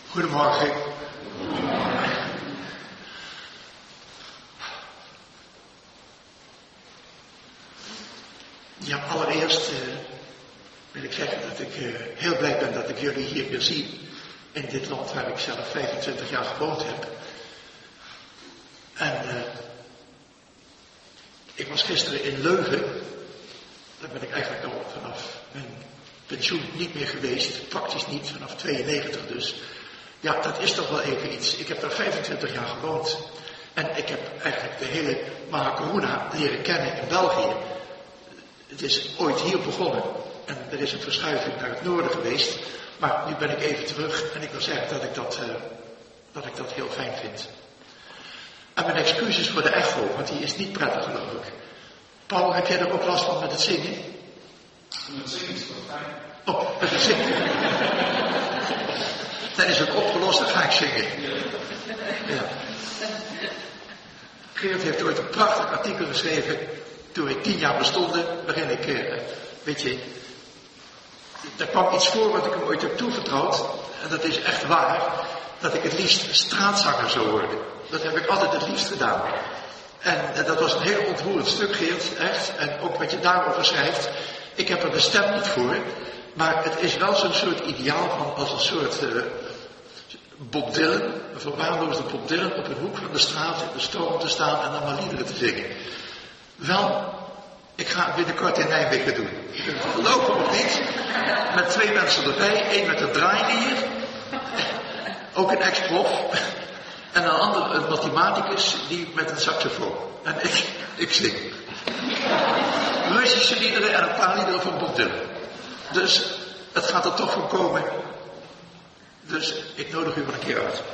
Goedemorgen. Ja, allereerst wil ik zeggen dat ik heel blij ben dat ik jullie hier weer zie. In dit land waar ik zelf 25 jaar gewoond heb. En ik was gisteren in Leuven. Daar ben ik eigenlijk al vanaf mijn pensioen niet meer geweest. Praktisch niet, vanaf 92 dus. Ja, dat is toch wel even iets. Ik heb daar 25 jaar gewoond. En ik heb eigenlijk de hele Maha Karuna leren kennen in België. Het is ooit hier begonnen. En er is een verschuiving naar het noorden geweest. Maar nu ben ik even terug. En ik wil zeggen dat ik dat heel fijn vind. En mijn excuses voor de echo, want die is niet prettig geloof ik. Paul, heb jij er ook last van met het zingen? Met het zingen is wel fijn. Oh, met het zingen. Dan is het opgelost, dan ga ik zingen. Ja. Geert heeft ooit een prachtig artikel geschreven, toen we 10 jaar bestonden, waarin ik, weet je, daar kwam iets voor wat ik hem ooit heb toevertrouwd, en dat is echt waar, dat ik het liefst straatzanger zou worden. Dat heb ik altijd het liefst gedaan. En dat was een heel ontroerend stuk, Geert, echt, en ook wat je daarover schrijft. Ik heb er de stem niet voor, maar het is wel zo'n soort ideaal van als een soort Bob Dylan, een verwaarloosde Bob Dylan op een hoek van de straat in de stroom te staan en dan maar liederen te zingen. Wel, ik ga het binnenkort in Nijmegen doen. Je kunt het geloven of niet, met 2 mensen erbij, 1 met een draailier, ook een ex-prof, en een ander, een mathematicus, die met een saxofoon. En ik zing. Russische liederen en een paar liederen van Bob Dylan. Dus het gaat er toch van komen. Dus ik nodig u wel een keer uit.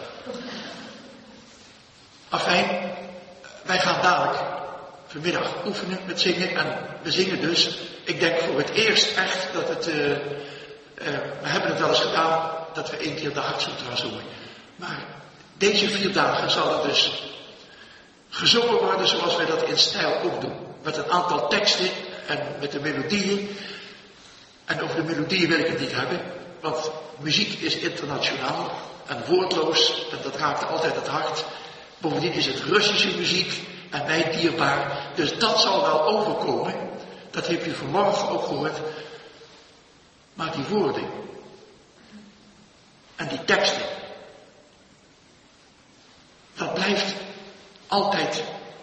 Afijn, wij gaan dadelijk vanmiddag oefenen met zingen. En we zingen dus, ik denk voor het eerst echt dat het, we hebben het wel eens gedaan, dat we 1 keer de Hartsutra zongen. Maar deze 4 dagen zal er dus gezongen worden zoals wij dat in stijl ook doen. Met een aantal teksten en met de melodieën. En over de melodieën wil ik het niet hebben, want muziek is internationaal en woordloos en dat raakt altijd het hart. Bovendien is het Russische muziek en mij dierbaar, dus dat zal wel overkomen. Dat heeft u vanmorgen ook gehoord. Maar die woorden en die teksten, dat blijft altijd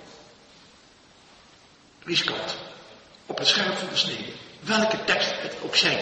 riskant. Op het scherp van de snede. Welke teksten het ook zijn.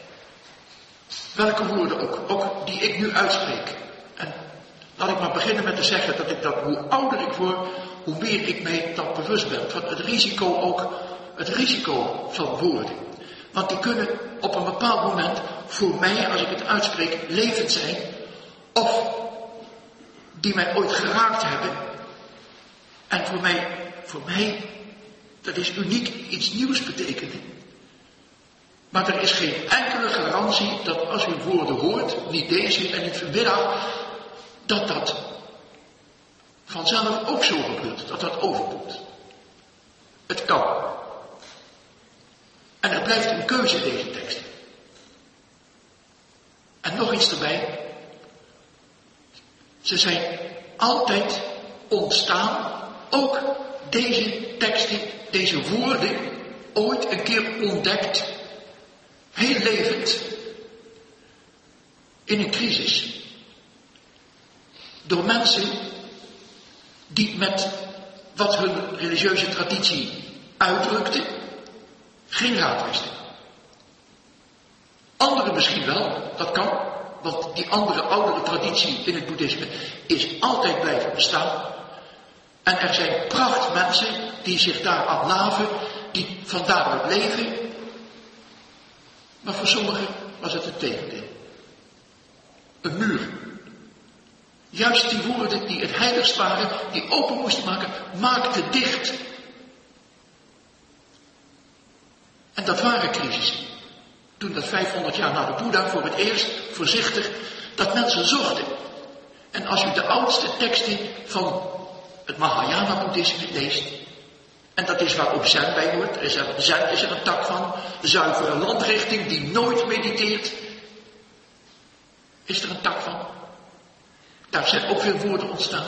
Welke woorden ook die ik nu uitspreek. En laat ik maar beginnen met te zeggen dat ik dat, hoe ouder ik word, hoe meer ik mij dat bewust ben. Van het risico van woorden. Want die kunnen op een bepaald moment voor mij, als ik het uitspreek, levend zijn. Of die mij ooit geraakt hebben. En voor mij, dat is uniek, iets nieuws betekenen. Maar er is geen enkele garantie dat als u woorden hoort, niet deze en niet vanmiddag, dat dat vanzelf ook zo gebeurt, dat dat overkomt. Het kan. En er blijft een keuze in deze tekst. En nog iets erbij. Ze zijn altijd ontstaan, ook deze teksten, deze woorden, ooit een keer ontdekt, heel levend, in een crisis. Door mensen die met wat hun religieuze traditie uitdrukte, geen raad wisten. Anderen misschien wel, dat kan, want die andere oudere traditie in het boeddhisme is altijd blijven bestaan. En er zijn prachtmensen die zich daar aan laven, die van daaruit leven. Maar voor sommigen was het tegendeel. Een muur. Juist die woorden die het heiligst waren, die open moesten maken, maakten dicht. En dat waren crisissen. Toen dat 500 jaar na de Boeddha voor het eerst voorzichtig dat mensen zochten. En als u de oudste teksten van het Mahayana-boeddhisme leest, en dat is waar ook Zen bij hoort, Zen is er een tak van, zuivere landrichting die nooit mediteert, is er een tak van. Daar zijn ook weer woorden ontstaan.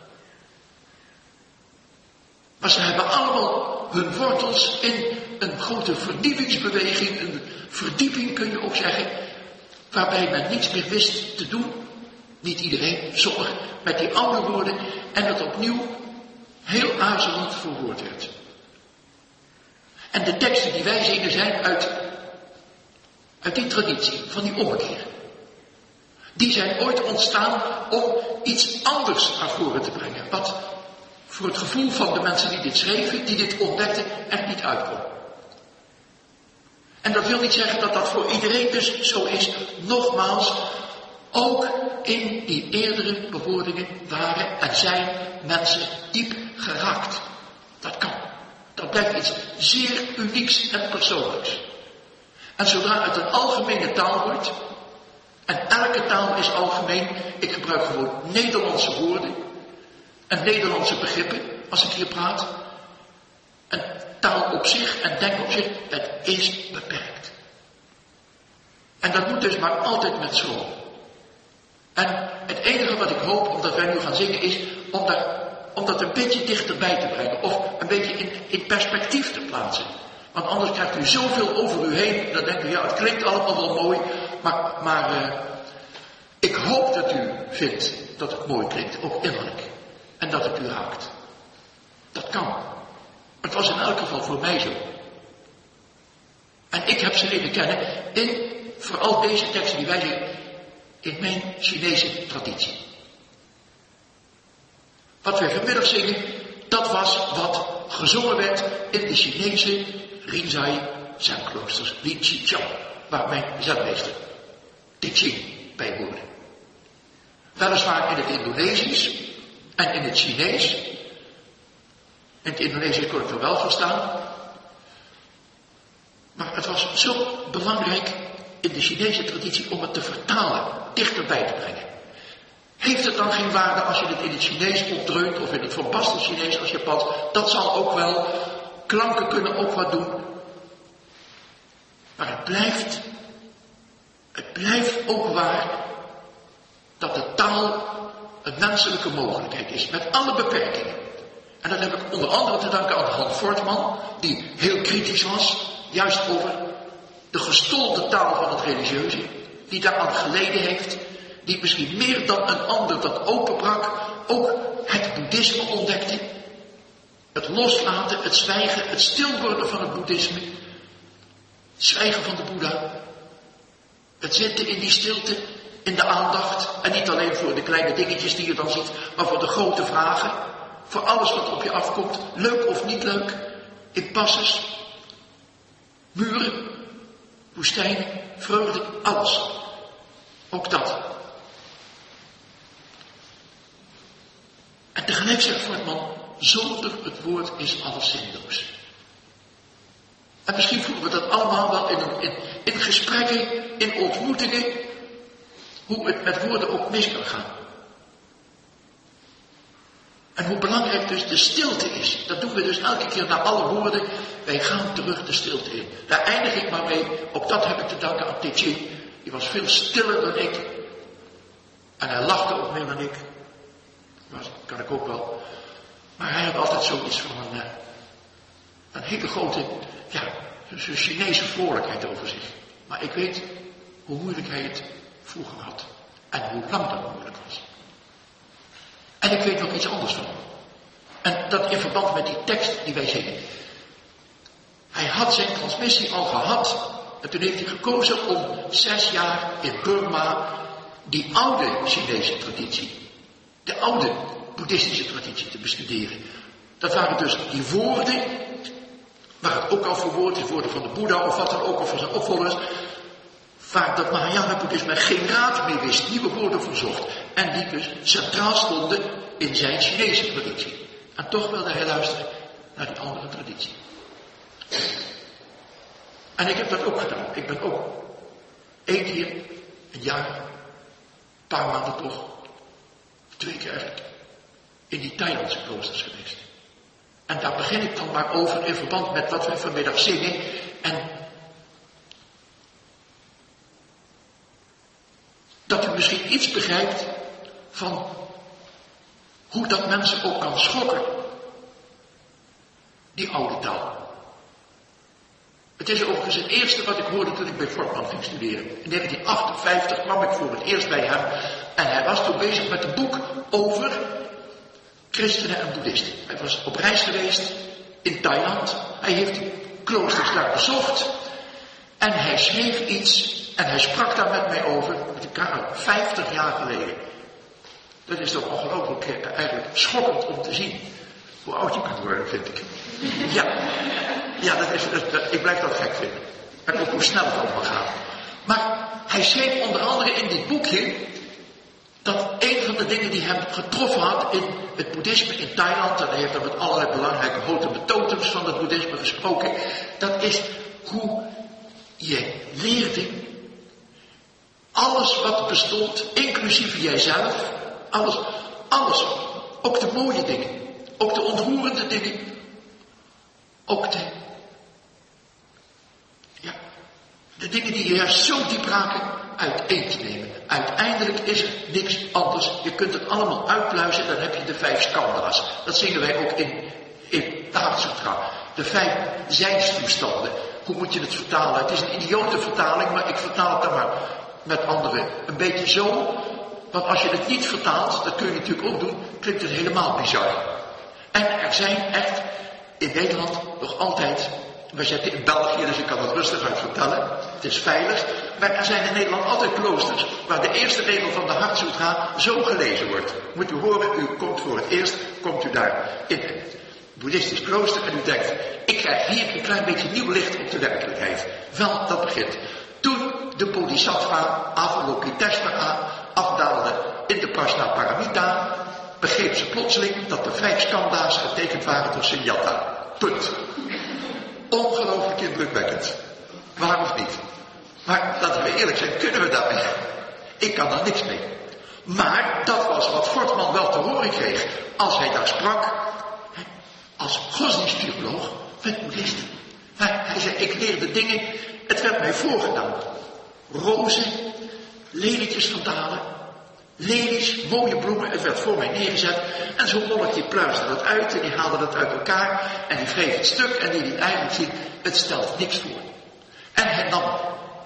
Maar ze hebben allemaal hun wortels in een grote vernieuwingsbeweging, een verdieping kun je ook zeggen, waarbij men niets meer wist te doen. Niet iedereen, sommigen, met die oude woorden en het opnieuw heel aarzelend verwoord werd. En de teksten die wij zingen zijn uit die traditie, van die ommekeer. Die zijn ooit ontstaan om iets anders naar voren te brengen. Wat voor het gevoel van de mensen die dit schreven, die dit ontdekten, er niet uitkwam. En dat wil niet zeggen dat dat voor iedereen dus zo is. Nogmaals, ook in die eerdere bewoordingen waren en zijn mensen diep geraakt. Dat kan. Dat blijft iets zeer unieks en persoonlijks. En zodra het een algemene taal wordt, en elke taal is algemeen, ik gebruik gewoon Nederlandse woorden en Nederlandse begrippen als ik hier praat. En taal op zich en denk op zich, het is beperkt. En dat moet dus maar altijd met schroom. En het enige wat ik hoop, omdat wij nu gaan zingen, is om dat een beetje dichterbij te brengen. Of een beetje in perspectief te plaatsen. Want anders krijgt u zoveel over u heen. Dan denkt u, ja, het klinkt allemaal wel mooi. Maar ik hoop dat u vindt dat het mooi klinkt, ook innerlijk. En dat het u raakt. Dat kan. Het was in elk geval voor mij zo. En ik heb ze leren kennen in vooral deze teksten die wij zingen, in mijn Chinese traditie. Wat wij vanmiddag zingen, dat was wat gezongen werd in de Chinese Rinzai Zen-kloosters, Li Chichang, waar mijn zenmeester Te Ching bij hoorde. Weliswaar in het Indonesisch en in het Chinees. In het Indonesisch kon ik er wel verstaan. Maar het was zo belangrijk in de Chinese traditie om het te vertalen, dichterbij te brengen. Heeft het dan geen waarde als je het in het Chinees opdreunt of in het verbaste Chinees als Japans? Dat zal ook wel, klanken kunnen ook wat doen. Maar het blijft ook waar dat de taal een menselijke mogelijkheid is, met alle beperkingen. En dat heb ik onder andere te danken aan Han Fortman, die heel kritisch was, juist over de gestolde taal van het religieuze, die daaraan geleden heeft, die misschien meer dan een ander dat openbrak, ook het boeddhisme ontdekte. Het loslaten, het zwijgen, het stil worden van het boeddhisme. Het zwijgen van de Boeddha. Het zitten in die stilte, in de aandacht. En niet alleen voor de kleine dingetjes die je dan ziet, maar voor de grote vragen. Voor alles wat op je afkomt, leuk of niet leuk. Impasses, muren, woestijnen, vreugde, alles. Ook dat. En tegelijk zegt Fortman, zonder het woord is alles zinloos. En misschien voelen we dat allemaal wel in gesprekken, in ontmoetingen, hoe het met woorden ook mis kan gaan. En hoe belangrijk dus de stilte is. Dat doen we dus elke keer na alle woorden. Wij gaan terug de stilte in. Daar eindig ik maar mee. Ook dat heb ik te danken aan Te Ching. Die was veel stiller dan ik. En hij lachte ook meer dan ik. Dat kan ik ook wel. Maar hij had altijd zoiets van een hele grote, een Chinese vrolijkheid over zich. Maar ik weet hoe moeilijk hij het vroeger had. En hoe lang dat moeilijk was. En ik weet nog iets anders van. En dat in verband met die tekst die wij zingen. Hij had zijn transmissie al gehad. En toen heeft hij gekozen om 6 jaar in Burma die oude Chinese traditie, de oude boeddhistische traditie te bestuderen. Dat waren dus die woorden, waar het ook al verwoord is, woorden van de Boeddha of wat dan ook, of van zijn opvolgers, waar dat Mahayana-boeddhisme geen raad meer wist, nieuwe woorden verzocht. En die dus centraal stonden in zijn Chinese traditie. En toch wilde hij luisteren naar die andere traditie. En ik heb dat ook gedaan. Ik ben ook 1 keer, een jaar, een paar maanden toch, 2 keer eigenlijk, in die Thailandse kloosters geweest. En daar begin ik dan maar over in verband met wat we vanmiddag zingen. En dat u misschien iets begrijpt van hoe dat mensen ook kan schokken. Die oude taal. Het is overigens het eerste wat ik hoorde toen ik bij Fortman ging studeren. In 1958 kwam ik voor het eerst bij hem en hij was toen bezig met een boek over christenen en boeddhisten. Hij was op reis geweest in Thailand. Hij heeft die kloosters daar bezocht en hij schreef iets en hij sprak daar met mij over, met elkaar 50 jaar geleden. Dat is toch ongelooflijk eigenlijk schokkend om te zien hoe oud je kunt worden, vind ik. Ja, ik blijf dat gek vinden. En ook hoe snel het allemaal gaat. Maar hij schreef onder andere in dit boekje dat een van de dingen die hem getroffen had in het boeddhisme in Thailand, en hij heeft dan met allerlei belangrijke hoteme totems van het boeddhisme gesproken, dat is hoe je leerde alles wat bestond, inclusief jijzelf, alles, ook de mooie dingen, ook de ontroerende dingen, ook de dingen die je juist zo diep raken, uiteen te nemen. Uiteindelijk is er niks anders. Je kunt het allemaal uitpluizen, dan heb je de 5 skandha's. Dat zingen wij ook in de Hartsutra. De 5 zijnstoestanden. Hoe moet je het vertalen? Het is een idiote vertaling, maar ik vertaal het dan maar met anderen. Een beetje zo, want als je het niet vertaalt, dat kun je natuurlijk ook doen, klinkt het helemaal bizar. En er zijn echt in Nederland nog altijd, we zitten in België, dus ik kan het rustig uit vertellen, het is veilig, maar er zijn in Nederland altijd kloosters waar de eerste regel van de Hartsutra zo gelezen wordt. Moet u horen, u komt voor het eerst, komt u daar in een boeddhistisch klooster en u denkt, ik krijg hier een klein beetje nieuw licht op de werkelijkheid. Wel, dat begint. Toen de Bodhisattva Avalokiteshvara afdaalde in de Prajnaparamita, begreep ze plotseling dat de 5 skandha's getekend waren door Sunyata. Punt. Ongelooflijk indrukwekkend. Waar of niet? Maar laten we eerlijk zijn, kunnen we daarmee? Ik kan daar niks mee. Maar dat was wat Fortman wel te horen kreeg als hij daar sprak, als godsdienstpsycholoog met boeddhisten. Hij zei, ik leerde dingen, het werd mij voorgedaan. Rozen, lelietjes van dalen, lelies, mooie bloemen, het werd voor mij neergezet. En zo'n monnik die pluisde dat uit en die haalde dat uit elkaar en die wreef het stuk en die liet eigenlijk zien, het stelt niks voor. En hij nam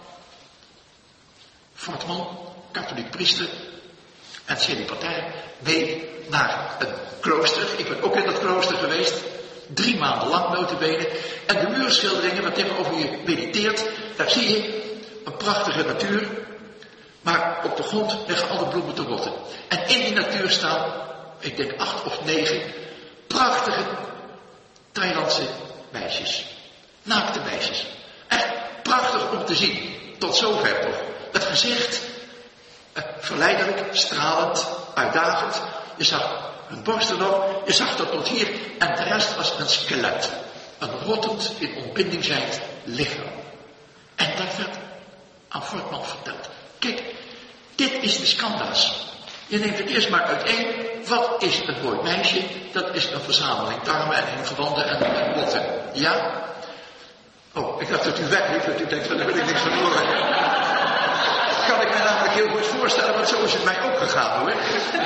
Fortman, katholiek priester en celibatair, mee naar een klooster. Ik ben ook in dat klooster geweest, 3 maanden lang notabene. En de muurschilderingen waar tegenover je mediteert, daar zie je een prachtige natuur. Maar op de grond liggen alle bloemen te rotten. En in die natuur staan, ik denk 8 of 9, prachtige Thailandse meisjes. Naakte meisjes. Echt prachtig om te zien. Tot zover toch. Het gezicht, verleidelijk, stralend, uitdagend. Je zag hun borsten nog, je zag dat tot hier. En de rest was een skelet. Een rottend, in ontbinding zijnd lichaam. En dat werd aan Fortman verteld. Kijk, dit is de skandha's. Je neemt het eerst maar uiteen. Wat is een mooi meisje? Dat is een verzameling tarmen en ingewanden en botten. Ja? Oh, ik dacht dat u wegliep, dat u denkt, daar wil ik niks van horen. Kan ik me namelijk heel goed voorstellen, want zo is het mij ook gegaan hoor.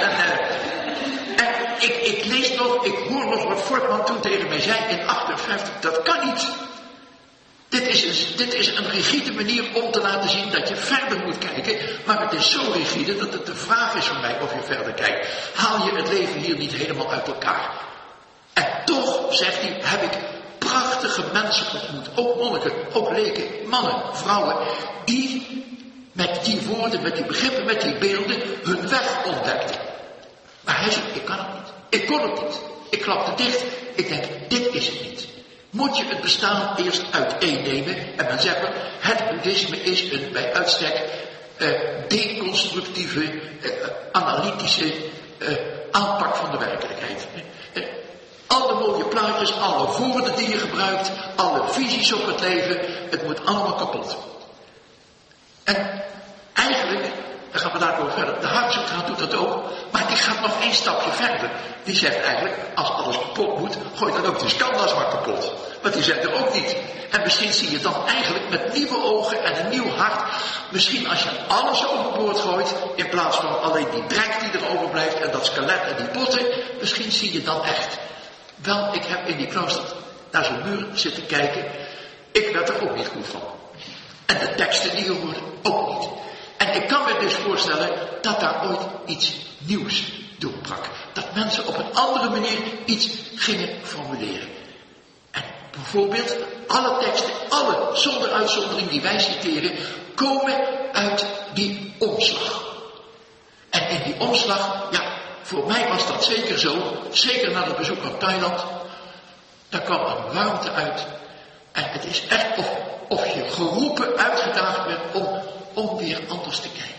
En ik lees nog, ik hoor nog wat Fortman toen tegen mij zei in 58. Dat kan niet. Dit is een rigide manier om te laten zien dat je verder moet kijken. Maar het is zo rigide dat het de vraag is voor mij of je verder kijkt. Haal je het leven hier niet helemaal uit elkaar? En toch, zegt hij, heb ik prachtige mensen ontmoet. Ook monniken, ook leken, mannen, vrouwen. Die met die woorden, met die begrippen, met die beelden hun weg ontdekten. Maar hij zegt, ik kan het niet. Ik kon het niet. Ik klapte dicht. Ik denk, dit is het niet. Moet je het bestaan eerst uiteennemen en dan zeggen, het boeddhisme is een bij uitstek deconstructieve, analytische aanpak van de werkelijkheid. Alle mooie plaatjes, alle woorden die je gebruikt, alle visies op het leven, het moet allemaal kapot. En eigenlijk daar gaan we daar over verder. De Hartzoekraad doet dat ook, maar die gaat nog 1 stapje verder. Die zegt eigenlijk, als alles kapot moet, gooi dan ook die Scanda's maar kapot. Want die zijn er ook niet. En misschien zie je dan eigenlijk met nieuwe ogen en een nieuw hart, misschien als je alles overboord gooit, in plaats van alleen die drek die er overblijft en dat skelet en die botten, misschien zie je dan echt. Wel, ik heb in die klooster naar zo'n muur zitten kijken, ik werd er ook niet goed van. En de teksten die je hoorde ook niet. En ik kan me dus voorstellen dat daar ooit iets nieuws doorbrak. Dat mensen op een andere manier iets gingen formuleren. En bijvoorbeeld alle teksten, alle zonder uitzondering die wij citeren, komen uit die omslag. En in die omslag, ja, voor mij was dat zeker zo, zeker na het bezoek aan Thailand, daar kwam een warmte uit. En het is echt of je geroepen, uitgedaagd werd om weer anders te kijken.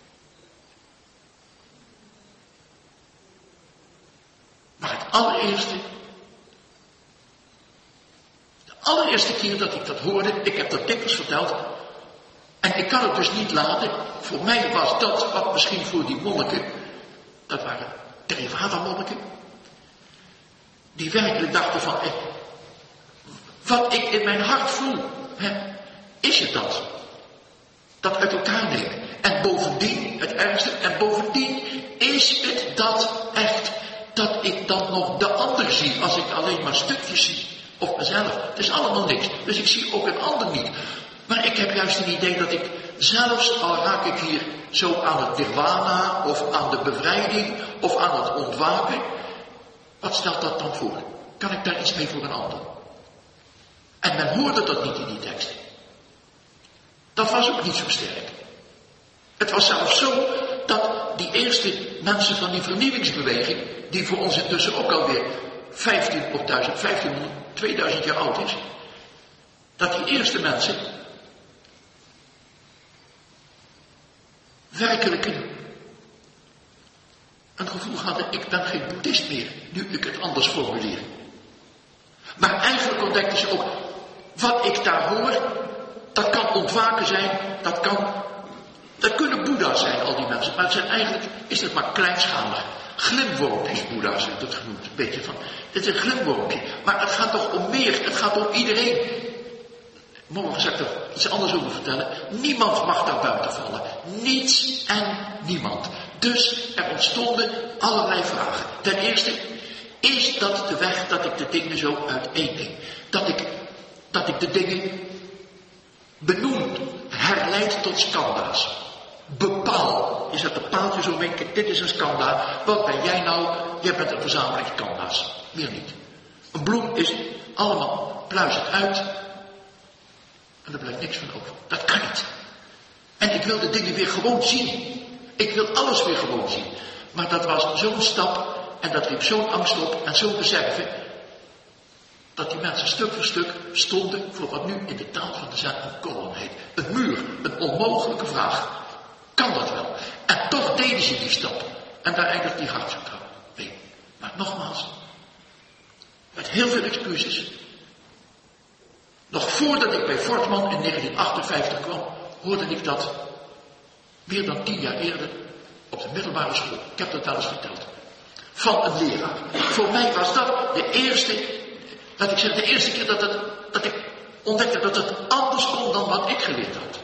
Maar de allereerste keer dat ik dat hoorde, ik heb dat dikwijls verteld, en ik kan het dus niet laten, voor mij was dat wat misschien voor die monniken, dat waren Theravada-monniken, die werkelijk dachten van, wat ik in mijn hart voel, is het dat? Dat uit elkaar nemen. En bovendien, het ergste, en bovendien is het dat echt, dat ik dan nog de ander zie, als ik alleen maar stukjes zie. Of mezelf. Het is allemaal niks. Dus ik zie ook een ander niet. Maar ik heb juist een idee dat ik zelfs, al raak ik hier zo aan het nirvana, of aan de bevrijding, of aan het ontwaken, wat stelt dat dan voor? Kan ik daar iets mee voor een ander? En men hoorde dat niet in die tekst. Dat was ook niet zo sterk. Het was zelfs zo dat die eerste mensen van die vernieuwingsbeweging, die voor ons intussen ook alweer 2000 jaar oud is, dat die eerste mensen werkelijk een gevoel hadden, ik ben geen boeddhist meer, nu ik het anders formuleer. Maar eigenlijk ontdekten ze ook, wat ik daar hoor, dat kan ontwaken zijn, dat kunnen boeddha's zijn, al die mensen. Maar het zijn eigenlijk, is het maar kleinschalig. Glimwormpjes, boeddha's wordt het genoemd. Een beetje van, dit is een glimwormpje. Maar het gaat toch om meer, het gaat om iedereen. Morgen zal ik er iets anders over vertellen. Niemand mag daar buiten vallen. Niets en niemand. Dus er ontstonden allerlei vragen. Ten eerste, is dat de weg dat ik de dingen zo uiteenneem? Dat ik de dingen benoem, herleid tot skanda's. Bepaal. Je zet de paaltjes omheen, kijk, dit is een skanda. Wat ben jij nou? Jij bent een verzameling skanda's. Meer niet. Een bloem is allemaal, pluis het uit. En er blijft niks van over. Dat kan niet. En ik wil de dingen weer gewoon zien. Ik wil alles weer gewoon zien. Maar dat was zo'n stap, en dat riep zo'n angst op, en zo'n beseffen, dat die mensen stuk voor stuk stonden voor wat nu in de taal van de zaak een kolom heet. Een muur, een onmogelijke vraag. Kan dat wel? En toch deden ze die stap. En daar eindigt die Hartzoekraad mee. Maar nogmaals, met heel veel excuses. Nog voordat ik bij Fortman in 1958 kwam, hoorde ik dat meer dan 10 jaar eerder op de middelbare school. Ik heb dat wel eens verteld. Van een leraar. Voor mij was dat de eerste, laat ik zeggen, de eerste keer dat ik ontdekte dat het anders kon dan wat ik geleerd had.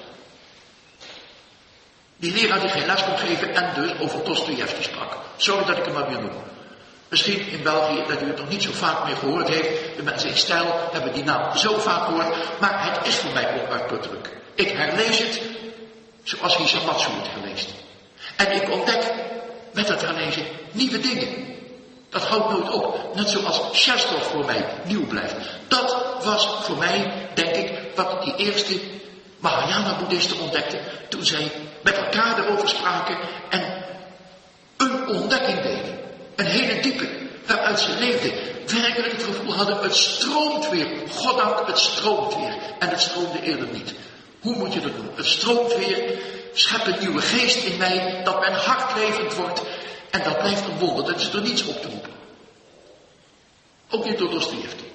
Die leraar die geen les kon geven en dus over Dostojevski sprak. Sorry dat ik hem maar weer noem. Misschien in België dat u het nog niet zo vaak meer gehoord heeft. De mensen in stijl hebben die naam zo vaak gehoord. Maar het is voor mij onuitputtelijk. Ik herlees het zoals Hisamatsu het herleest. En ik ontdek met het herlezen nieuwe dingen. Dat houdt nooit op. Net zoals Shestov voor mij nieuw blijft. Dat was voor mij, denk ik, wat die eerste Mahayana-boeddhisten ontdekten toen zij met elkaar erover spraken en een ontdekking deden. Een hele diepe, waaruit ze leefden. Werkelijk het gevoel hadden, het stroomt weer. Goddank, het stroomt weer. En het stroomde eerder niet. Hoe moet je dat doen? Het stroomt weer, schept een nieuwe geest in mij, dat mijn hart levend wordt. En dat blijft een wonder, dat is er niets op te roepen. Ook niet door Dostojevski.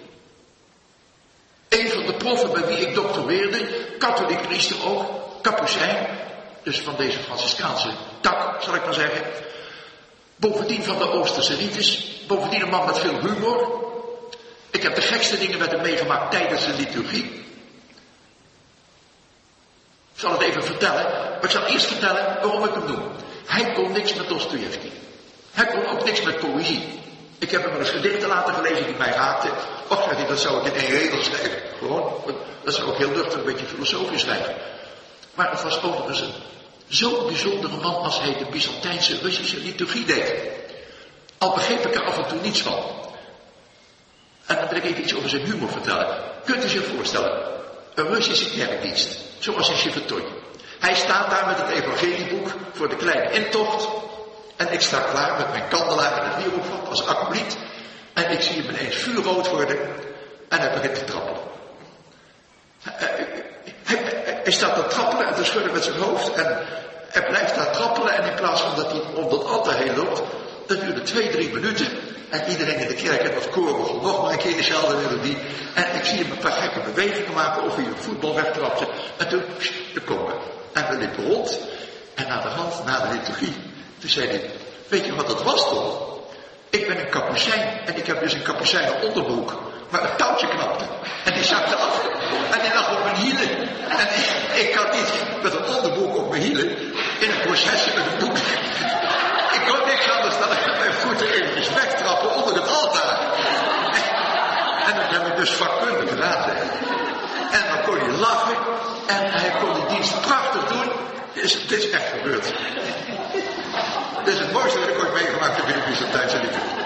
Een van de proffen bij wie ik doctoreerde, katholiek priester ook, Capucijn, Dus van deze Franciscaanse tak, zal ik maar zeggen. Bovendien van de Oosterse rites. Bovendien een man met veel humor. Ik heb de gekste dingen met hem meegemaakt tijdens de liturgie. Ik zal het even vertellen, maar ik zal eerst vertellen waarom ik hem noem. Hij kon niks met Dostojevski. Hij kon ook niks met poëzie. Ik heb hem wel eens gedichten laten gelezen die mij raakten. Och, zei hij, dat zou ik in 1 regel schrijven. Gewoon, dat zou ik heel luchtig een beetje filosofisch schrijven. Maar het was overigens een zo'n bijzondere man als hij de Byzantijnse Russische liturgie deed. Al begreep ik er af en toe niets van. En dan wil ik even iets over zijn humor vertellen. Kunt u zich voorstellen, een Russische kerkdienst, zoals in Shevetoy. Hij staat daar met het evangelieboek voor de kleine intocht. En ik sta klaar met mijn kandelaar en het wierookvat als acolyt. En ik zie hem ineens vuurrood worden. En hij begint te trappelen. Hij staat te trappelen en te schudden met zijn hoofd. En hij blijft daar trappelen. En in plaats van dat hij om dat altaar heen loopt, dat duurde 2-3 minuten. En iedereen in de kerk en het koor begon nog maar een keer dezelfde melodie. En ik zie hem een paar gekke bewegingen maken of hij een voetbal wegtrapte. En toen, de komen. En we liepen rond. En na de hand, na de liturgie, toen zei hij, weet je wat dat was toch? Ik ben een kapucijn en ik heb dus een kapucijnen onderbroek. Maar het touwtje knapte. En die zakte af. En die lag op mijn hielen. En ik kan niet met een onderbroek op mijn hielen in een processie met een boek. Ik kon niks anders dan ik mijn voeten eventjes wegtrappen onder het altaar. En dat heb ik dus vakkundig gedaan. En dan kon hij lachen. En hij kon die dienst prachtig doen. Dit is echt gebeurd. Dit is het mooiste dat ik ooit meegemaakt heb in de Byzantijnse liturgie.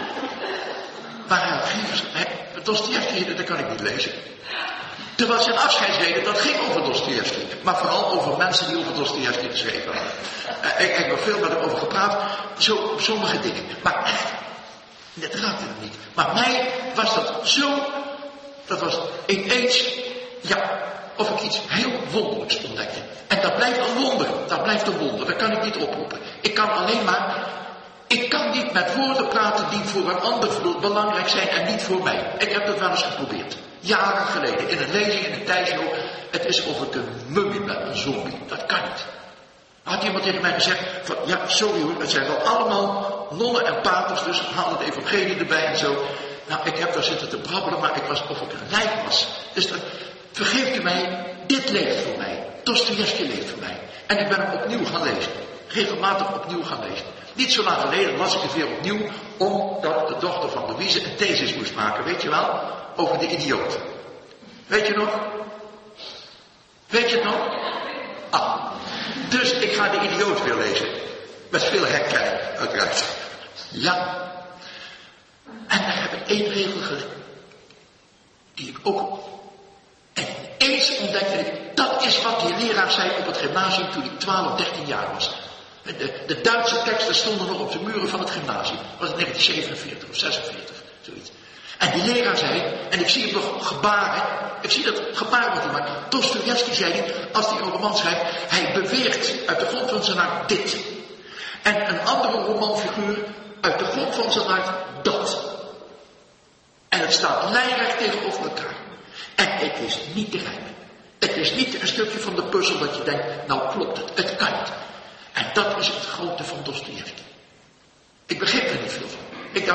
Maar Dostojevski, dat kan ik niet lezen. Terwijl zijn afscheidsreden, dat ging over Dostojevski. Maar vooral over mensen die over Dostojevski geschreven hadden. Ik heb er veel met hem over gepraat. Sommige dingen. Maar echt, dat raakte hem niet. Maar mij was dat zo, dat was ineens, ja, of ik iets heel wonderlijks ontdekte. En dat blijft een wonder. Dat blijft een wonder. Dat kan ik niet oproepen. Ik kan niet met woorden praten die voor een ander belangrijk zijn en niet voor mij. Ik heb dat wel eens geprobeerd. Jaren geleden. In een lezing in de Tijdshow. Het is of ik een mummie ben, een zombie. Dat kan niet. Had iemand tegen mij gezegd van, ja, sorry hoor, het zijn wel allemaal nonnen en paters, dus haal het evangelie erbij en zo. Nou, ik heb daar zitten te brabbelen, maar ik was of ik een lijk was. Dus dan vergeeft u mij, dit leeft voor mij. Dostojevski leeft voor mij. En ik ben hem opnieuw gaan lezen. Regelmatig opnieuw gaan lezen. Niet zo lang geleden las ik het weer opnieuw, omdat de dochter van Louise een thesis moest maken, weet je wel, over de idioot. Weet je nog? Weet je het nog? Ah. Dus ik ga de idioot weer lezen. Met veel herkenning, uiteraard. Ja. En daar heb ik 1 regel gelezen. Die ik ook eens ontdekte ik. Dat is wat die leraar zei op het gymnasium toen ik 12, 13 jaar was. De Duitse teksten stonden nog op de muren van het gymnasium. Dat was in 1947 of 46, zoiets. En die leraar zei, en ik zie hem nog gebaren, ik zie dat gebaar wat hij maakt. Dostojevski zei hij, als hij een roman schrijft, hij beweert uit de grond van zijn hart dit. En een andere romanfiguur uit de grond van zijn hart dat. En het staat lijnrecht tegenover elkaar. En het is niet te rijmen. Het is niet een stukje van de puzzel dat je denkt, nou klopt het, het kan niet. En dat is het grote van Dostojevski. Ik begreep er niet veel van.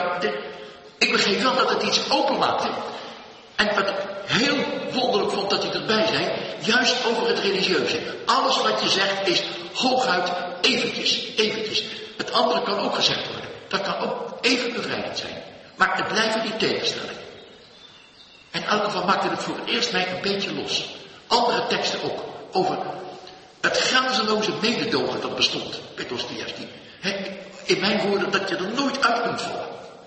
Ik begreep wel dat het iets openmaakte. En wat ik heel wonderlijk vond dat hij erbij zei, juist over het religieuze. Alles wat je zegt is hooguit eventjes. Het andere kan ook gezegd worden. Dat kan ook even bevrijdend zijn. Maar het blijven die tegenstellingen. En in elk geval maakte het voor het eerst mij een beetje los. Andere teksten ook. Over het grenzeloze mededogen dat bestond bij Dostojevski. In mijn woorden, dat je er nooit uit kunt vallen.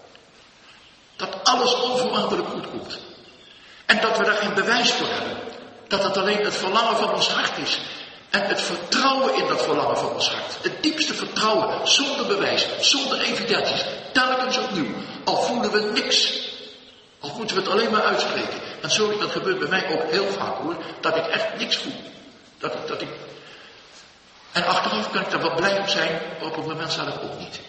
Dat alles onvoorwaardelijk goed komt. En dat we daar geen bewijs voor hebben. Dat het alleen het verlangen van ons hart is. En het vertrouwen in dat verlangen van ons hart. Het diepste vertrouwen, zonder bewijs, zonder evidenties. Telkens opnieuw. Al voelen we niks. Al moeten we het alleen maar uitspreken. En sorry, dat gebeurt bij mij ook heel vaak hoor. Dat ik echt niks voel. En achteraf kan ik daar wat blij op zijn. Maar op het moment staat het ook niet.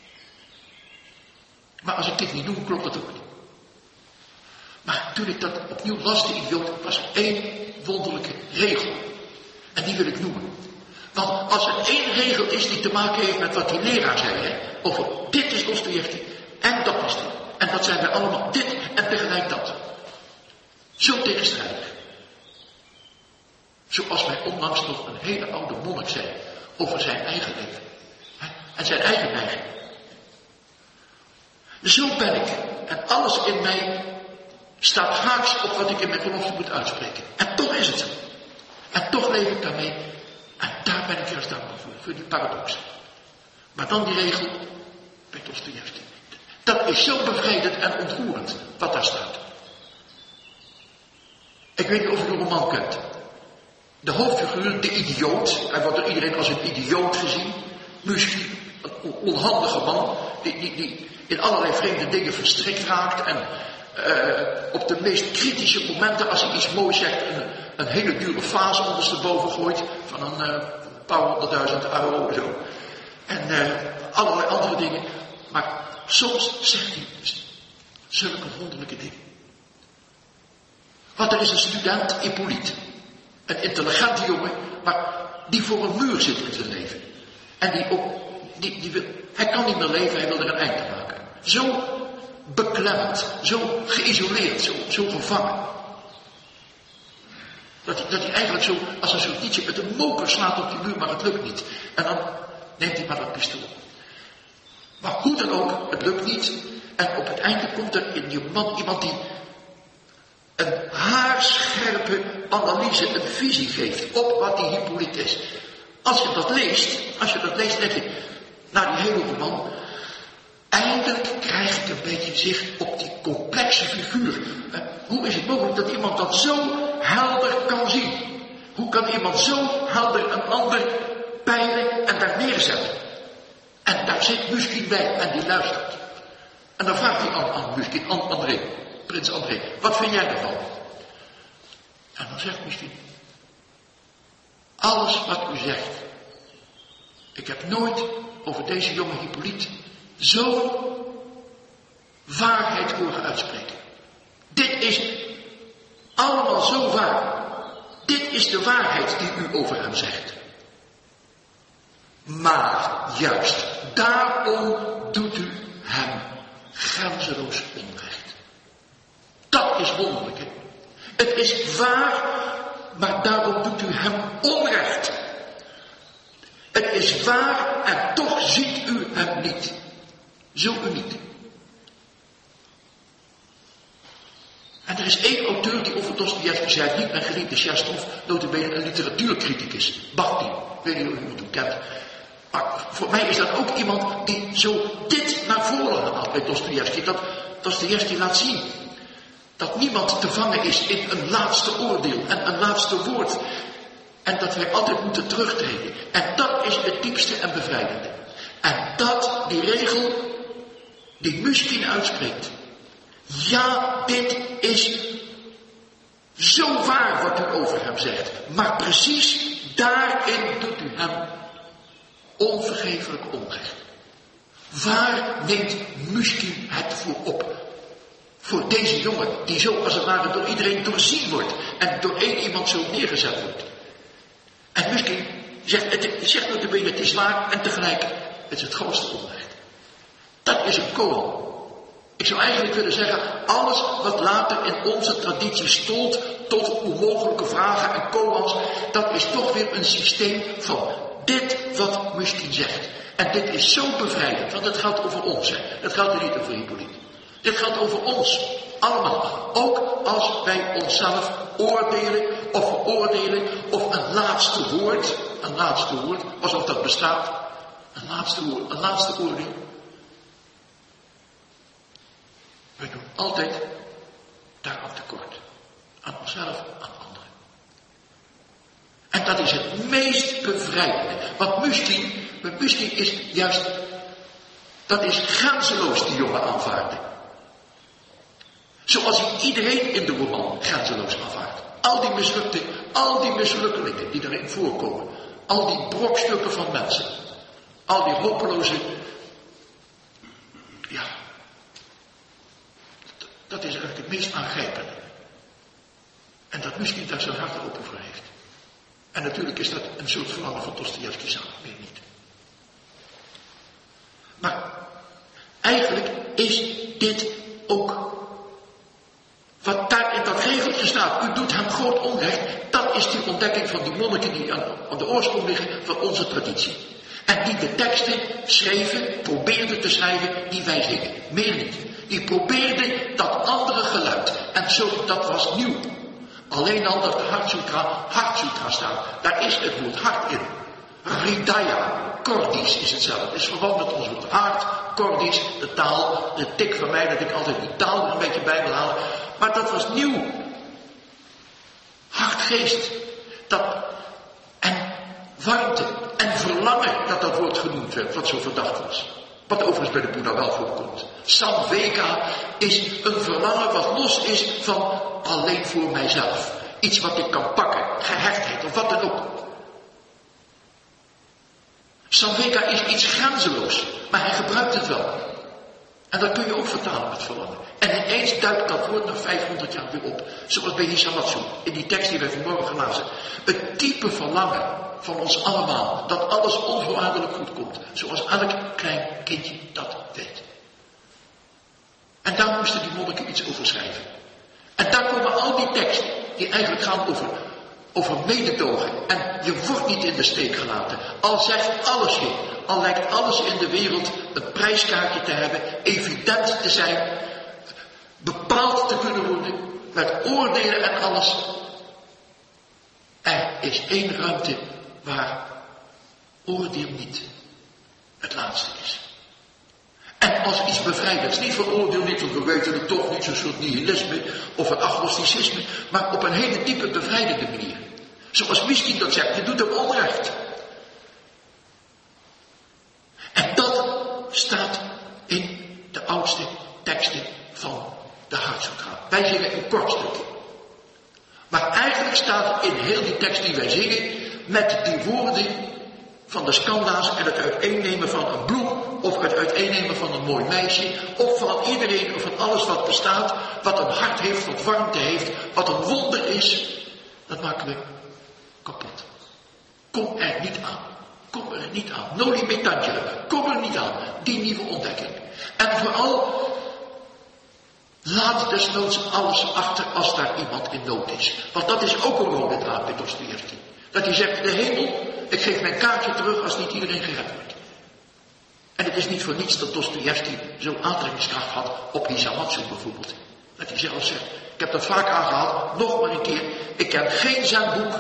Maar als ik dit niet doe, klopt het ook niet. Maar toen ik dat opnieuw las, de idioot, was er 1 wonderlijke regel. En die wil ik noemen. Want als er één regel is die te maken heeft met wat die leraar zei, hè, over dit is Dostojevski en dat is dit. En dat zijn wij allemaal dit en tegelijk dat. Zo tegenstrijdig. Zoals mij onlangs nog een hele oude monnik zei over zijn eigen leven. Hè, en zijn eigen neiging. Zo ben ik. En alles in mij staat haaks op wat ik in mijn gelofte moet uitspreken. En toch is het zo. En toch leef ik daarmee. En daar ben ik juist dankbaar voor die paradox. Maar dan die regel bij Dostojevski. Dat is zo bevrijdend en ontroerend wat daar staat. Ik weet niet of u de roman kent. De hoofdfiguur, de idioot, hij wordt door iedereen als een idioot gezien. Misschien een onhandige man, die in allerlei vreemde dingen verstrikt raakt en op de meest kritische momenten, als hij iets moois zegt, een hele dure vaas ondersteboven gooit van een paar 100.000 euro of zo. En allerlei andere dingen. Maar soms zegt hij zulke wonderlijke dingen. Want er is een student, Hippolyte. Een intelligente jongen, maar die voor een muur zit in zijn leven. En hij kan niet meer leven, hij wil er een eind aan maken. Zo beklemmend, zo geïsoleerd, zo gevangen. Dat hij eigenlijk zo, als een soort liedje met een moker slaat op die muur, maar het lukt niet. En dan neemt hij maar dat pistool. Maar hoe dan ook, het lukt niet. En op het einde komt er in die man iemand die een haarscherpe analyse, een visie geeft op wat die Hippolyte is. Als je dat leest, denk je, nou die hele roman, eindelijk krijg ik een beetje zicht op die complexe figuur. Hoe is het mogelijk dat iemand dat zo helder kan zien? Hoe kan iemand zo helder een ander peilen en daar neerzetten? En daar zit Mushkin bij en die luistert. En dan vraagt hij aan Mushkin, aan André, prins André, wat vind jij ervan? En dan zegt Mushkin, alles wat u zegt. Ik heb nooit over deze jonge Hippolyte zo waarheid horen uitspreken. Dit is allemaal zo waar. Dit is de waarheid die u over hem zegt. Maar juist daarom doet u hem grenzeloos onrecht. Dat is wonderlijk, hè? Het is waar, maar daarom doet u hem onrecht. Het is waar en toch ziet u hem niet. Zo uniek. En er is één auteur die over Dostojevski zei, niet mijn geliefde Sjastov, nota bene een literatuurcriticus, Bakhtin, weet niet of u hem kent. Maar voor mij is dat ook iemand die zo dit naar voren haalt bij Dostojevski. Dat Dostojevski laat zien dat niemand te vangen is in een laatste oordeel en een laatste woord. En dat wij altijd moeten terugtreden. En dat is het diepste en bevrijdende. En dat, die regel, die Mushkin uitspreekt. Ja, dit is zo waar wat u over hem zegt. Maar precies daarin doet u hem onvergeeflijk onrecht. Waar neemt Mushkin het voor op? Voor deze jongen, die zo als het ware door iedereen doorzien wordt. En door één iemand zo neergezet wordt. En Mushkin zegt nota bene, het is waar en tegelijk, het is het grootste onrecht. Dat is een koan. Ik zou eigenlijk willen zeggen, alles wat later in onze traditie stolt tot onmogelijke vragen en koans, dat is toch weer een systeem van dit wat Mushkin zegt. En dit is zo bevrijdend, want het gaat over ons. Hè. Het gaat er niet over Hippolyte. Dit gaat over ons, allemaal. Ook als wij onszelf oordelen of veroordelen of een laatste woord, alsof dat bestaat, een laatste oordeel. We doen altijd daaraan tekort. Aan onszelf, aan anderen. En dat is het meest bevrijdende. Want Mushkin is juist, dat is grenzeloos die jongen aanvaarden. Zoals hij iedereen in de roman grenzeloos aanvaardt. Al die mislukkelingen die erin voorkomen. Al die brokstukken van mensen. Al die hopeloze, ja, dat is eigenlijk het meest aangrijpende. En dat Mushkin daar zijn hart open voor heeft. En natuurlijk is dat een soort verlangen van Dostojevski zelf, meer niet. Maar eigenlijk is dit ook wat daar in dat regeltje staat. U doet hem groot onrecht. Dat is die ontdekking van die monniken die aan de oorsprong liggen van onze traditie. En die de teksten schreven, probeerden te schrijven die wij zingen. Meer niet. Die probeerden dat andere geluid. En zo, dat was nieuw. Alleen al dat de Hartsutra staat. Daar is het woord hart in. Hridaya, Kordisch is hetzelfde. Het is verwant met ons woord hart, Kordisch, de taal, de tik van mij dat ik altijd die taal er een beetje bij wil halen. Maar dat was nieuw. Hartgeest. En warmte en verlangen dat dat woord genoemd werd, wat zo verdacht was. Wat overigens bij de Boeddha wel voorkomt. Samvega is een verlangen wat los is van alleen voor mijzelf. Iets wat ik kan pakken, gehechtheid of wat dan ook. Samvega is iets grenzeloos, maar hij gebruikt het wel. En dat kun je ook vertalen met verlangen. En ineens duikt dat woord na 500 jaar weer op. Zoals bij Hisamatsu, in die tekst die wij vanmorgen lazen. Het type verlangen van ons allemaal, dat alles onvoorwaardelijk goed komt. Zoals elk klein kindje dat weet. En daar moesten die monniken iets over schrijven. En daar komen al die teksten, die eigenlijk gaan over mededogen. En je wordt niet in de steek gelaten. Al zegt alles je, al lijkt alles in de wereld een prijskaartje te hebben, evident te zijn, bepaald te kunnen worden, met oordelen en alles. Er is één ruimte waar oordeel niet het laatste is. En als iets bevrijdends, niet van oordeel niet, want we weten het toch niet, zo'n soort nihilisme of een agnosticisme, maar op een hele diepe bevrijdende manier. Zoals Mystic dat zegt, je doet hem onrecht. En dat staat in de oudste teksten van de Hartsutra. Wij zingen een kort stukje. Maar eigenlijk staat in heel die tekst die wij zingen, met die woorden van de skanda's en het uiteennemen van een bloem, of het uiteennemen van een mooi meisje, of van iedereen, of van alles wat bestaat, wat een hart heeft, wat warmte heeft, wat een wonder is, dat maken we kapot. Kom er niet aan. Kom er niet aan. Noli me tangere. Kom er niet aan. Die nieuwe ontdekking. En vooral, laat desnoods alles achter als daar iemand in nood is. Want dat is ook een rode draad bij Dostojevski. Dat hij zegt, de hemel, ik geef mijn kaartje terug als niet iedereen gered wordt. En het is niet voor niets dat Dostojevski zo'n aantrekkingskracht had op Hisamatsu bijvoorbeeld. Dat hij zelf zegt, ik heb dat vaak aangehaald, nog maar een keer, ik ken geen zenboek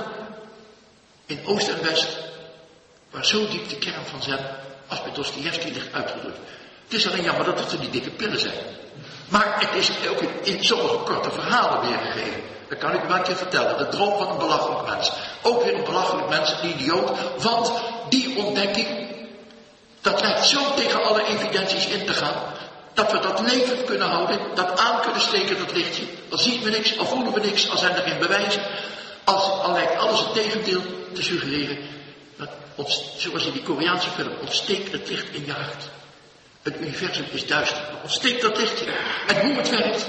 in Oost en West, waar zo diep de kern van zen als bij Dostojevski ligt uitgedrukt. Het is alleen jammer dat het er die dikke pillen zijn. Maar het is ook in sommige korte verhalen weergegeven. Dat kan ik u wel een keer vertellen. De droom van een belachelijk mens. Ook weer een belachelijk mens, een idioot. Want die ontdekking, dat lijkt zo tegen alle evidenties in te gaan, dat we dat levend kunnen houden, dat aan kunnen steken, dat lichtje. Al zien we niks, al voelen we niks, al zijn er geen bewijzen. Al lijkt alles het tegendeel te suggereren. Dat zoals in die Koreaanse film, ontsteekt het licht in je hart. Het universum is duister, maar ontsteekt dat lichtje. En hoe het werkt,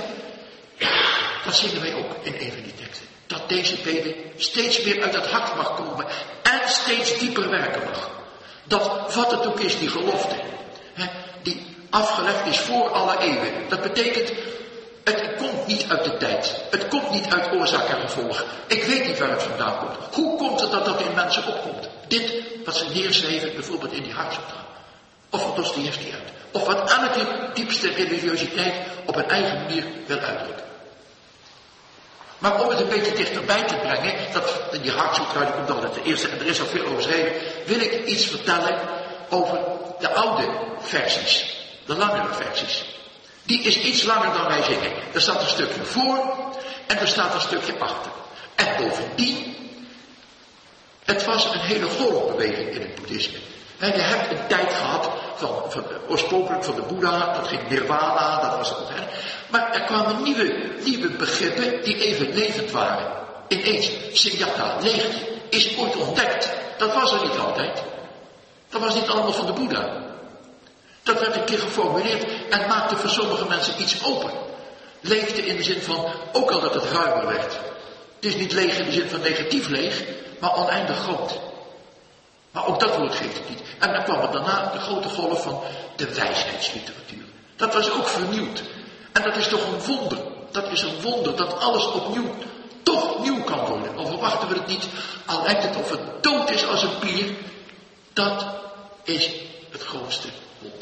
dat zingen wij ook in een van die teksten. Dat deze bede steeds meer uit het hart mag komen en steeds dieper werken mag. Dat wat het ook is, die gelofte, die afgelegd is voor alle eeuwen. Dat betekent, het komt niet uit de tijd. Het komt niet uit oorzaak en gevolg. Ik weet niet waar het vandaan komt. Hoe komt het dat dat in mensen opkomt? Dit wat ze neerschreven, bijvoorbeeld in die Hartsutra. Of wat Dostojevski uit. Of wat elke diepste religiositeit op een eigen manier wil uitdrukken. Maar om het een beetje dichterbij te brengen, dat die Hartsutra, die komt altijd de eerste en er is al veel over geschreven, wil ik iets vertellen over de oude versies. De langere versies. Die is iets langer dan wij zingen. Er staat een stukje voor en er staat een stukje achter. En bovendien, het was een hele golfbeweging in het boeddhisme. Je hebt een tijd gehad oorspronkelijk van de Boeddha, dat ging Nirvana, dat was het. Maar er kwamen nieuwe begrippen die even levend waren. Ineens, Sunyata, leegte, is ooit ontdekt. Dat was er niet altijd. Dat was niet allemaal van de Boeddha. Dat werd een keer geformuleerd en maakte voor sommige mensen iets open. Leegte in de zin van, ook al dat het ruimer werd. Het is niet leeg in de zin van negatief leeg, maar oneindig groot. Maar ook dat woord geeft het niet. En dan kwam er daarna de grote golf van de wijsheidsliteratuur. Dat was ook vernieuwd. En dat is toch een wonder. Dat is een wonder dat alles opnieuw, toch nieuw kan worden. Al verwachten we het niet, al lijkt het of het dood is als een pier. Dat is het grootste wonder.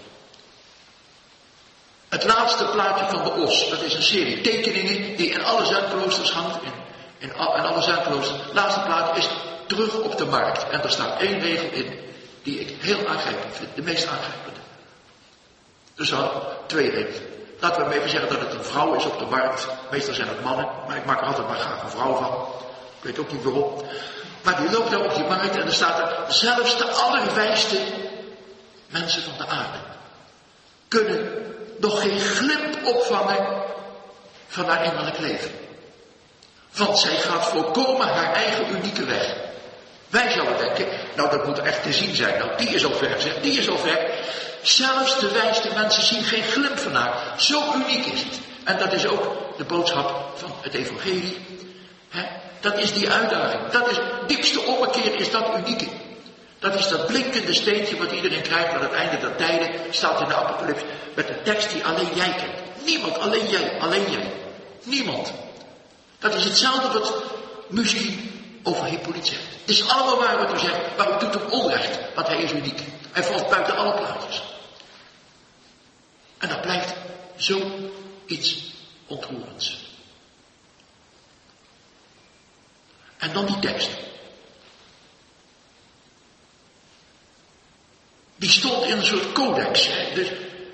Het laatste plaatje van de os, dat is een serie tekeningen die in alle Zuidkloosters hangt. In alle Zuidkloosters. Het laatste plaatje is terug op de markt. En er staat 1 regel in die ik heel aangrijpend vind. De meest aangrijpende. Er staan 2 regels. Laten we maar even zeggen dat het een vrouw is op de markt. Meestal zijn het mannen, maar ik maak er altijd maar graag een vrouw van. Ik weet ook niet waarom. Maar die loopt daar op die markt en er staat er: zelfs de allerwijste mensen van de aarde kunnen nog geen glimp opvangen van haar innerlijk leven. Want zij gaat volkomen haar eigen unieke weg. Wij zouden denken, nou dat moet echt te zien zijn. Nou, die is al ver, zeg, die is al ver. Zelfs de wijste mensen zien geen glimp van haar. Zo uniek is het. En dat is ook de boodschap van het evangelie. Dat is die uitdaging. Dat is, diepste ommekeer is dat unieke. Dat is dat blinkende steentje wat iedereen krijgt aan het einde der tijden. Staat in de Apocalypse. Met een tekst die alleen jij kent. Niemand, alleen jij, alleen jij. Niemand. Dat is hetzelfde wat Muschi over Hippolyte zegt. Het is allemaal waar wat u zegt, maar u doet hem onrecht, want hij is uniek. Hij valt buiten alle plaatjes. En dat blijft zoiets ontroerends. En dan die tekst. Die stond in een soort codex. Hè? Dus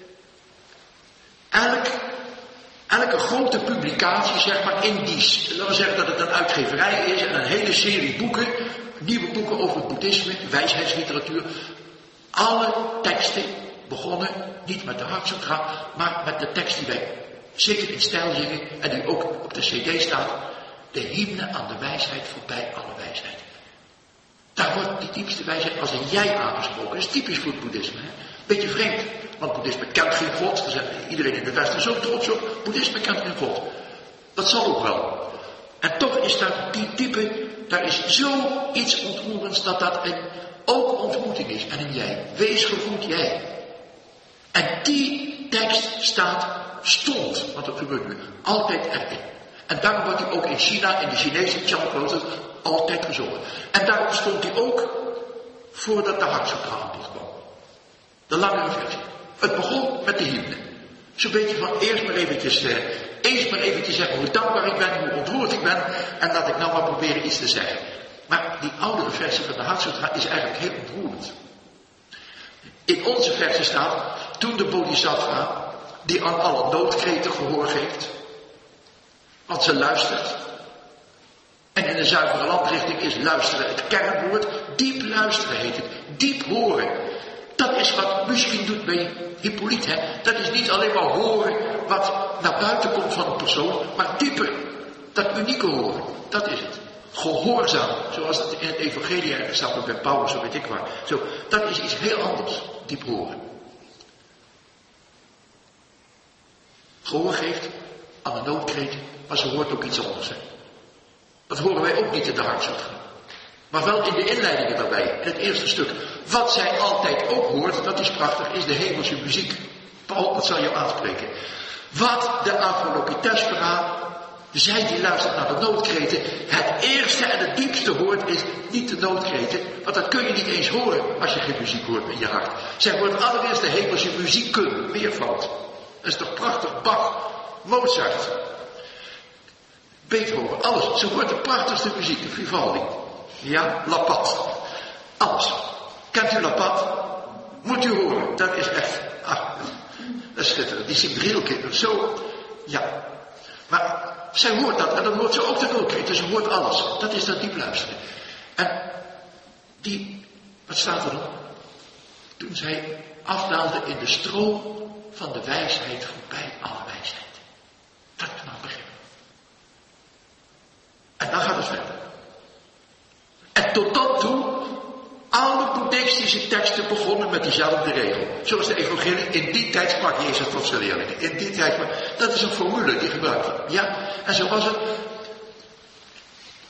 elke grote publicatie, zeg maar, indies. Laten we zeggen dat het een uitgeverij is en een hele serie boeken, nieuwe boeken over het boeddhisme, wijsheidsliteratuur. Alle teksten begonnen niet met de Hartsutra, maar met de tekst die wij zeker in stijl zingen en die ook op de cd staat. De hymne aan de wijsheid voorbij alle wijsheid. Daar wordt die diepste wijsheid als een jij aangesproken. Dat is typisch voor het boeddhisme. Hè? Beetje vreemd, want boeddhisme kent geen God. Daar zijn iedereen in de Westen zo trots op. Boeddhisme kent geen God. Dat zal ook wel. En toch is daar die type, daar is zoiets ontroerends dat dat ook ontmoeting is. En een jij. Wees gevoed jij. En die tekst stond, want dat gebeurt nu, altijd erin. En daarom wordt hij ook in China, in de Chinese Chan-kloosters, altijd gezongen. En daarom stond hij ook voordat de Hartsutra aan bod kwam. De langere versie. Het begon met de hymne. Zo'n beetje van eerst maar eventjes zeggen hoe dankbaar ik ben, hoe ontroerd ik ben. En laat ik nou maar proberen iets te zeggen. Maar die oudere versie van de Hartsutra is eigenlijk heel ontroerend. In onze versie staat, toen de Bodhisattva, die aan alle noodkreten gehoor geeft, want ze luistert. En in de zuivere landrichting is luisteren het kernwoord. Diep luisteren heet het. Diep horen. Dat is wat misschien doet bij Hippolyte. Hè? Dat is niet alleen maar horen wat naar buiten komt van een persoon, maar dieper. Dat unieke horen. Dat is het. Gehoorzaam. Zoals het in het evangelie ergens staat bij Paulus, zo weet ik waar. Zo, dat is iets heel anders. Diep horen. Gehoor geeft aan de noodkreet, maar ze hoort ook iets anders. Hè? Dat horen wij ook niet in de Hartsutra. Maar wel in de inleidingen daarbij, in het eerste stuk. Wat zij altijd ook hoort, dat is prachtig, is de hemelse muziek. Paul, dat zal je aanspreken. Wat de Avalokiteshvara, zij die luistert naar de noodkreten, het eerste en het diepste hoort, is niet de noodkreten. Want dat kun je niet eens horen als je geen muziek hoort in je hart. Zij hoort allereerst de hemelse muziekkunde, meervoud. Dat is toch prachtig, Bach, Mozart, Beethoven, alles. Ze hoort de prachtigste muziek, de Vivaldi. Ja, Lapat. Alles. Kent u Lapat? Moet u horen. Dat is echt, dat is schitterend. Die zingt Rielkind. Zo, ja. Maar zij hoort dat en dan hoort ze ook de noodkreten. Ze hoort alles. Dat is dat diep luisteren. En wat staat er dan? Toen zij afdaalde in de stroom van de wijsheid voorbij alle wijsheid. Dat kan al beginnen. En dan gaat het verder. En tot dan toe, alle boeddhistische teksten begonnen met diezelfde regel. Zoals de evangelie, in die tijd sprak Jezus tot zijn leerlingen. In die tijd, dat is een formule die gebruikt wordt. Ja, en zo was het.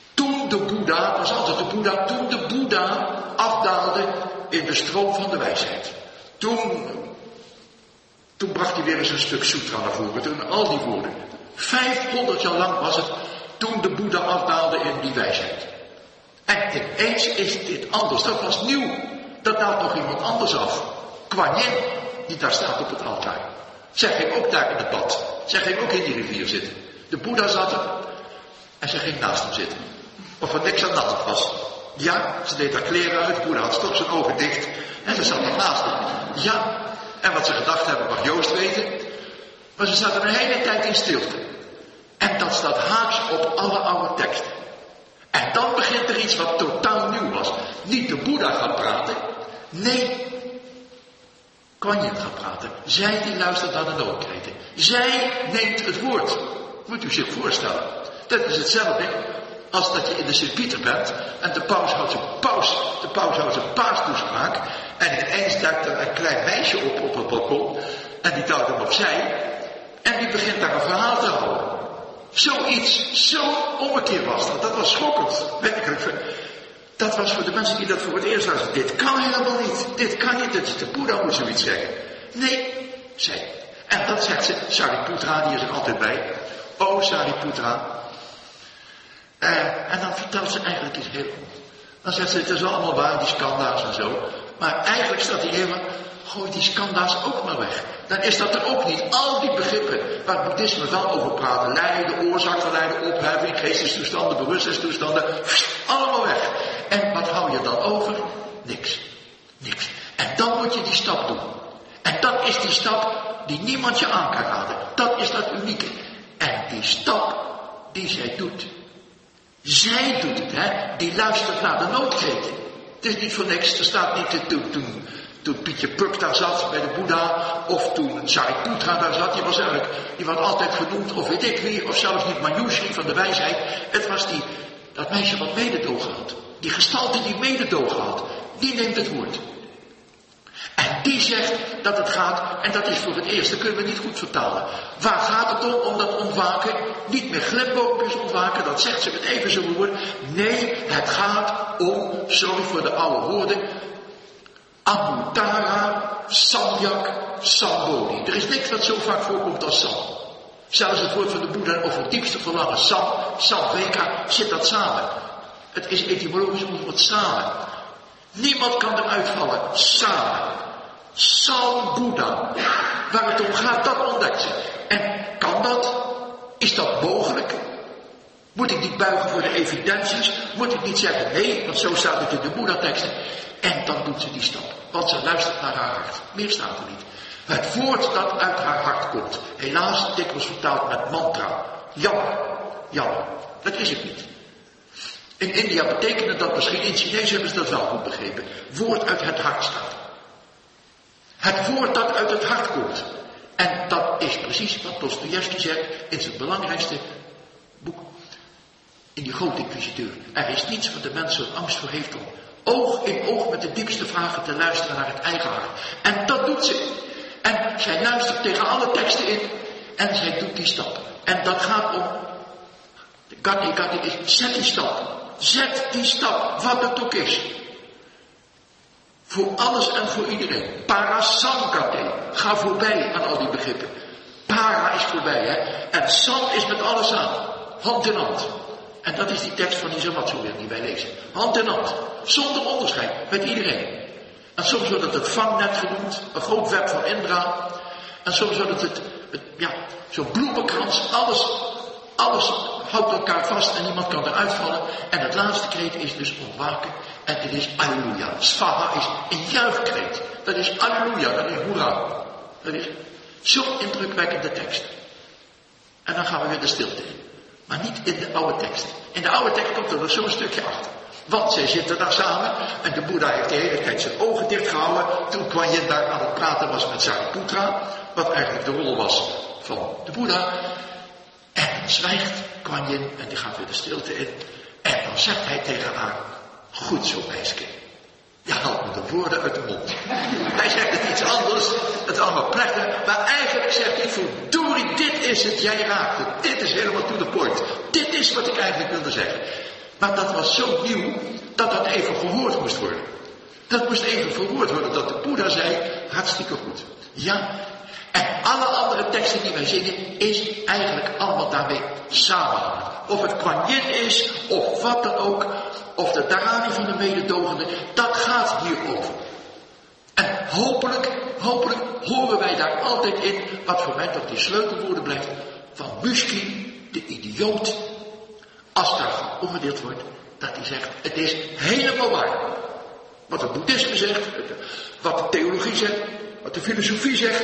de Boeddha, was altijd de Boeddha, toen de Boeddha afdaalde in de stroom van de wijsheid. Toen bracht hij weer eens een stuk sutra naar voren, toen al die woorden. 500 jaar lang was het toen de Boeddha afdaalde in die wijsheid. En ineens is dit anders, dat was nieuw. Dat daalt nog iemand anders af. Kuan Yin, die daar staat op het altaar. Zij ging ook daar in het bad. Zij ging ook in die rivier zitten. De Boeddha zat er en zij ging naast hem zitten. Of er niks aan de hand was. Ja, ze deed haar kleren uit, de Boeddha had toch zijn ogen dicht en ze zat er naast hem. Ja, en wat ze gedacht hebben mag Joost weten. Maar ze zaten een hele tijd in stilte. En dat staat haaks op alle oude teksten. En dan begint er iets wat totaal nieuw was. Niet de Boeddha gaat praten. Nee, Kuan Yin gaat praten. Zij die luistert naar de noodkreten. Zij neemt het woord. Moet u zich voorstellen. Dat is hetzelfde als dat je in de Sint-Pieter bent. En de paus houdt zijn paastoespraak. En ineens duikt er een klein meisje op het balkon. En die duwt hem opzij. En die begint daar een verhaal te houden. Zoiets, zo'n ommekeer was dat. Dat was schokkend. Werkelijk. Dat was voor de mensen die dat voor het eerst lazen. Dit kan helemaal niet. Dit kan niet. Dat is de Boeddha moet zoiets zeggen. Nee, zij. En dat zegt ze. Sariputra, die is er altijd bij. Oh, Sariputra. En dan vertelt ze eigenlijk iets heel anders. Dan zegt ze, het is allemaal waar, die skanda's en zo. Maar eigenlijk staat hij helemaal, gooi die skanda's ook maar weg. Dan is dat er ook niet. Al die begrippen waar het boeddhisme wel over praat. Lijden, oorzaak van lijden, opheffing, geestestoestanden, bewustzijnstoestanden. Allemaal weg. En wat hou je dan over? Niks. Niks. En dan moet je die stap doen. En dat is die stap die niemand je aan kan raden. Dat is dat unieke. En die stap die zij doet. Zij doet het, hè. Die luistert naar de noodkreten. Het is niet voor niks. Er staat niet toen Pietje Puk daar zat bij de Boeddha. Of toen Sariputra daar zat. Die was altijd genoemd of weet ik wie. Of zelfs niet Manjushri van de wijsheid. Het was dat meisje wat mededogen had. Die gestalte die mededogen had. Die neemt het woord. En die zegt dat het gaat, en dat is voor het eerst, dat kunnen we niet goed vertalen. Waar gaat het om dat ontwaken? Niet meer glimboompjes ontwaken, dat zegt ze met even zo'n woord. Nee, het gaat om, sorry voor de oude woorden, Anuttara, Samyak, Sambodhi. Er is niks wat zo vaak voorkomt als Sam. Zelfs het woord van de Boeddha over het diepste verlangen, Samveka, zit dat samen. Het is etymologisch een woord samen. Niemand kan eruit vallen, samen. Sam-Boeddha. Waar het om gaat, dat ontdekt ze. En kan dat? Is dat mogelijk? Moet ik niet buigen voor de evidenties? Moet ik niet zeggen, nee, want zo staat het in de Boeddha-teksten. En dan doet ze die stap. Want ze luistert naar haar hart. Meer staat er niet. Het woord dat uit haar hart komt. Helaas dikwijls vertaald met mantra. Jammer. Jammer. Dat is het niet. In India betekende dat misschien, in Chinees hebben ze dat wel goed begrepen. Woord uit het hart staat. Het woord dat uit het hart komt. En dat is precies wat Dostojevski zegt in zijn belangrijkste boek. In die grote inquisiteur. Er is niets wat de mens zo'n angst voor heeft om oog in oog met de diepste vragen te luisteren naar het eigen hart. En dat doet ze. En zij luistert tegen alle teksten in. En zij doet die stap. En dat gaat om. De Gati is, zet die stap. Zet die stap, wat het ook is. Voor alles en voor iedereen. Parasamkate. Ga voorbij aan al die begrippen. Para is voorbij, hè. En sam is met alles aan. Hand in hand. En dat is die tekst van Isamatsu weer die wij lezen. Hand in hand. Zonder onderscheid. Met iedereen. En soms wordt het vangnet genoemd. Een groot web van Indra. En soms wordt het zo'n bloemenkrans. Alles houdt elkaar vast en niemand kan eruit vallen. En het laatste kreet is dus ontwaken. En het is alleluia. Svaha is een juichkreet. Dat is alleluia, dat is hoera. Dat is zo'n indrukwekkende tekst. En dan gaan we weer de stilte in. Maar niet in de oude tekst. In de oude tekst komt er nog zo'n stukje achter. Want zij zitten daar samen. En de Boeddha heeft de hele tijd zijn ogen dicht gehouden. Toen Kuan Yin daar aan het praten was met Sariputra. Wat eigenlijk de rol was van de Boeddha. En dan zwijgt Kuan Yin en die gaat weer de stilte in. En dan zegt hij tegen haar, goed zo meisje. Je haalt me de woorden uit de mond. Hij zegt het iets anders, het is allemaal plechtig. Maar eigenlijk zegt hij, verdorie, dit is het, jij raakt het. Dit is helemaal to the point. Dit is wat ik eigenlijk wilde zeggen. Maar dat was zo nieuw dat dat even verwoord moest worden. Dat moest even verwoord worden, dat de Boeddha zei, hartstikke goed. Ja, en alle andere teksten die wij zingen, is eigenlijk allemaal daarmee samenhangend. Of het Kuan Yin is, of wat dan ook, of de Dharani van de mededogende, dat gaat hierover. En hopelijk horen wij daar altijd in, wat voor mij toch die sleutelwoorden blijft, van Mushkin, de idioot, als daar omgedeeld wordt, dat hij zegt, het is helemaal waar. Wat het boeddhisme zegt, wat de theologie zegt, wat de filosofie zegt,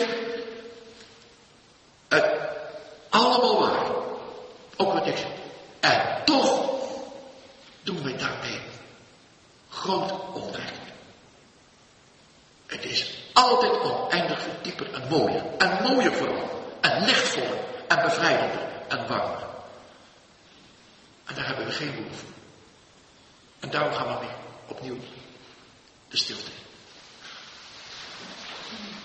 allemaal waar. Ook wat ik zeg. En toch doen wij daarmee groot onrecht. Het is altijd oneindig veel dieper en mooier. En mooier vooral. En lichtvoller. En bevrijdender. En warmer. En daar hebben we geen behoefte. En daarom gaan we weer opnieuw de stilte.